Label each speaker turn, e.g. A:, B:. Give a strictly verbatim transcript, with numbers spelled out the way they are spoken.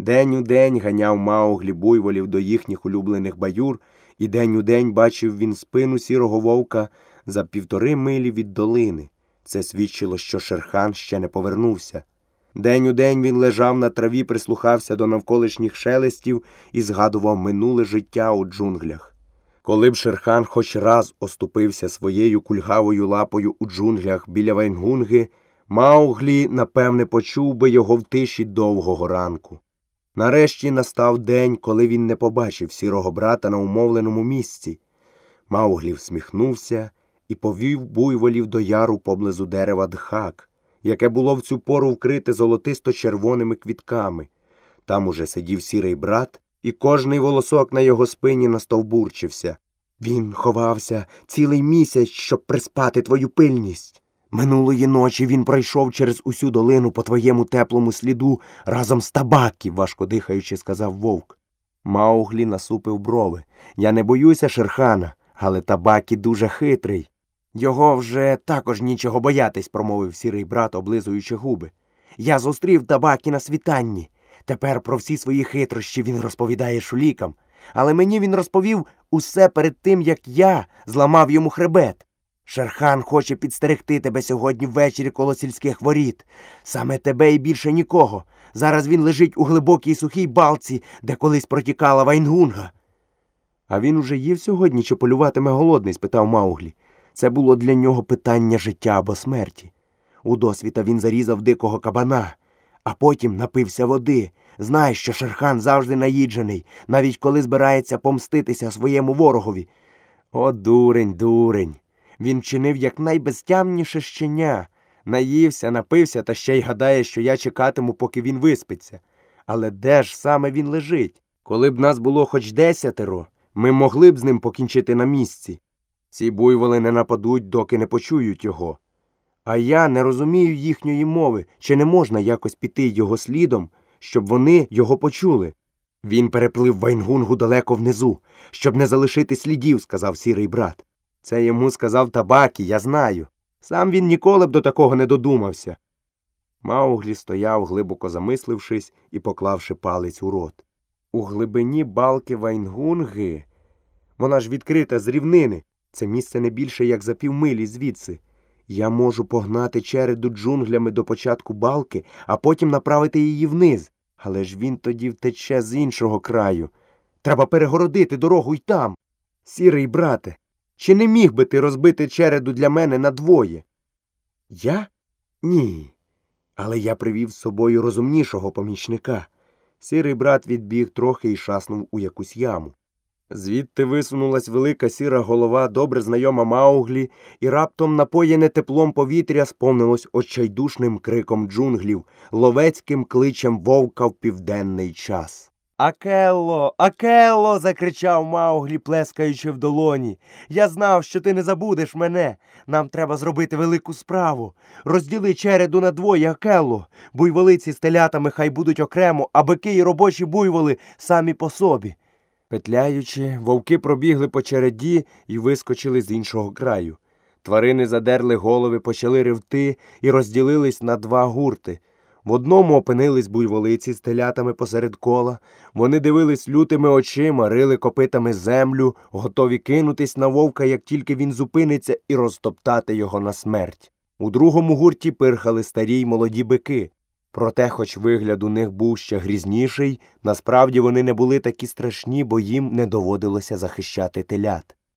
A: День у день ганяв Мауглі буйволів до їхніх улюблених баюр, і день у день бачив він спину сірого вовка за півтори милі від долини. Це свідчило, що Шер-хан ще не повернувся. День у день він лежав на траві, прислухався до навколишніх шелестів і згадував минуле життя у джунглях. Коли б Шер-хан хоч раз оступився своєю кульгавою лапою у джунглях біля Вайнгунги, Мауглі, напевне, почув би його в тиші довгого ранку. Нарешті настав день, коли він не побачив сірого брата на умовленому місці. Мауглі всміхнувся і повів буйволів до яру поблизу дерева Дхак, яке було в цю пору вкрите золотисто-червоними квітками. Там уже сидів сірий брат, і кожний волосок на його спині настовбурчився. Він ховався цілий місяць, щоб приспати твою пильність. Минулої ночі він пройшов через усю долину по твоєму теплому сліду разом з Табакі, важко дихаючи, сказав вовк. Мауглі насупив брови. Я не боюся Шер-хана, але Табакі дуже хитрий. Його вже також нічого боятись, промовив сірий брат, облизуючи губи. Я зустрів Табакі на світанні. Тепер про всі свої хитрощі він розповідає шулікам. Але мені він розповів усе перед тим, як я зламав йому хребет. Шер-хан хоче підстерегти тебе сьогодні ввечері коло сільських воріт. Саме тебе і більше нікого. Зараз він лежить у глибокій сухій балці, де колись протікала Вайнгунга. А він уже їв сьогодні, чи полюватиме голодний? Спитав Мауглі. Це було для нього питання життя або смерті. У досвіта він зарізав дикого кабана, а потім напився води. Знаєш, що Шер-хан завжди наїджений, навіть коли збирається помститися своєму ворогові. О, дурень, дурень. Він вчинив як найбезтямніше щеня. Наївся, напився та ще й гадає, що я чекатиму, поки він виспиться. Але де ж саме він лежить? Коли б нас було хоч десятеро, ми могли б з ним покінчити на місці. Ці буйволи не нападуть, доки не почують його. А я не розумію їхньої мови, чи не можна якось піти його слідом, щоб вони його почули. Він переплив Вайнгунгу далеко внизу, щоб не залишити слідів, сказав сірий брат. Це йому сказав Табакі, я знаю. Сам він ніколи б до такого не додумався. Мауглі стояв, глибоко замислившись і поклавши палець у рот. У глибині балки Вайнгунги, вона ж відкрита з рівнини, це місце не більше, як за півмилі звідси. Я можу погнати череду джунглями до початку балки, а потім направити її вниз. Але ж він тоді втече з іншого краю. Треба перегородити дорогу й там. Сірий брате, чи не міг би ти розбити череду для мене надвоє? Я? Ні. Але я привів з собою розумнішого помічника. Сірий брат відбіг трохи і шаснув у якусь яму. Звідти висунулась велика сіра голова, добре знайома Мауглі, і раптом напоєне теплом повітря сповнилось отчайдушним криком джунглів, ловецьким кличем вовка в південний час. «Акелло! Акелло!» – закричав Мауглі, плескаючи в долоні. «Я знав, що ти не забудеш мене. Нам треба зробити велику справу. Розділи череду на двоє, Акелло. Буйволиці з телятами хай будуть окремо, а бики й робочі буйволи самі по собі». Петляючи, вовки пробігли по череді і вискочили з іншого краю. Тварини задерли голови, почали ревти і розділились на два гурти. В одному опинились буйволиці з телятами посеред кола. Вони дивились лютими очима, рили копитами землю, готові кинутись на вовка, як тільки він зупиниться, і розтоптати його на смерть. У другому гурті пирхали старі й молоді бики. Проте, хоч вигляд у них був ще грізніший, насправді вони не були такі страшні, бо їм не доводилося захищати телят.